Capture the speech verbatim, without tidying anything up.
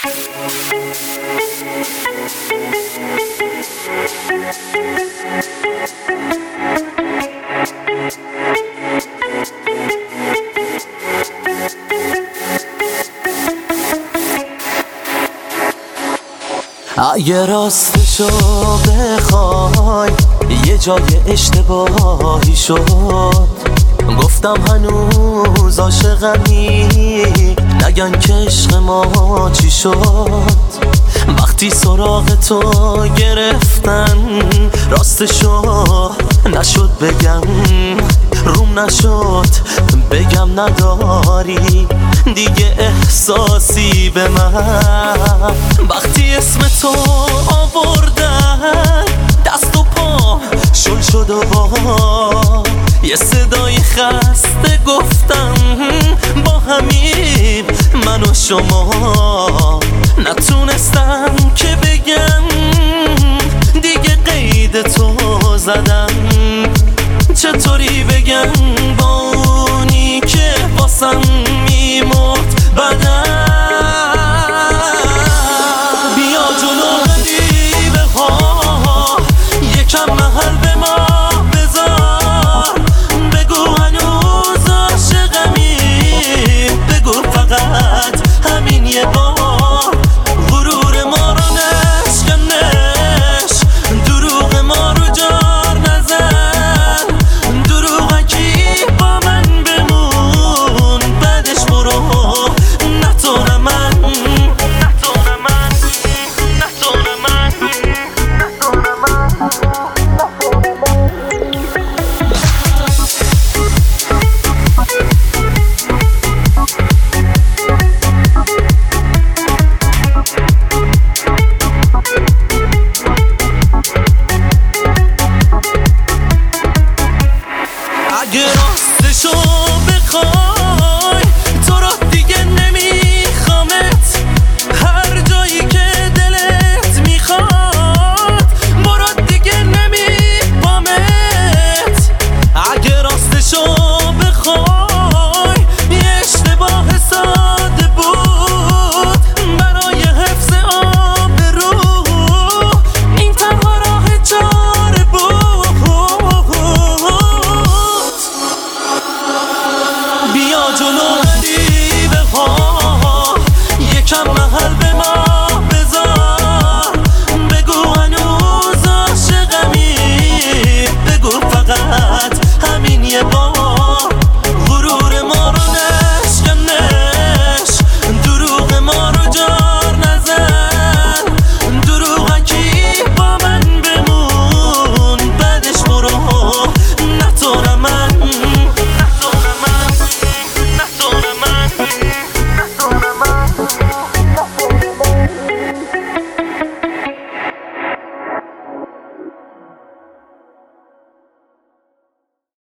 اگه راستشو بخوای یه جای اشتباهی شد، گفتم هنوز عاشقمی، نگن که عشق ما چی شد. وقتی سراغ تو گرفتن راستشو نشد بگم، روم نشد بگم نداری دیگه احساسی به من. وقتی اسم تو آوردن دست و پا شل شد و با یه صدای خسته گفتم با همین من و شما. نتونستم که بگم